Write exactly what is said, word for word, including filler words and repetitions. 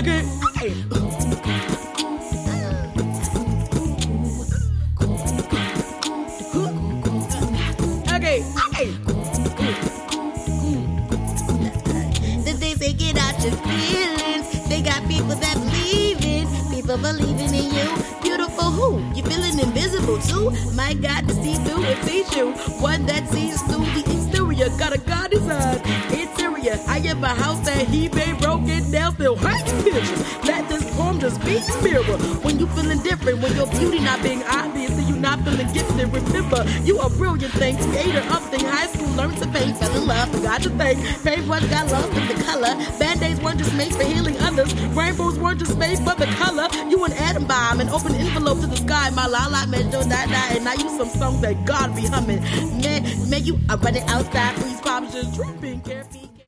Okay. Hey. Okay. Hey. The things they get out your feelings. They got people that believe in. People believing in you. Beautiful who? You feeling invisible too? My God, to see through and sees you. One that sees through the exterior. Got a God design. Interior. I am a house that he made broken down. Still hurting pictures. Let this poem just be a mirror. When you feeling different. When your beauty not being obvious. And you not feeling gifted. Remember, you a brilliant thing. Creator of thing. High school learned to paint. Fell in love. Forgot to think. Paintbrush got lost in the color. Band-aids weren't just made for healing others. Rainbows weren't just made for the color. You an atom bomb. An open envelope to the sky. My la la man, don't die, die. And I use some songs that God be humming. Man, man, you are running outside. Please, pops just dripping. Carefree.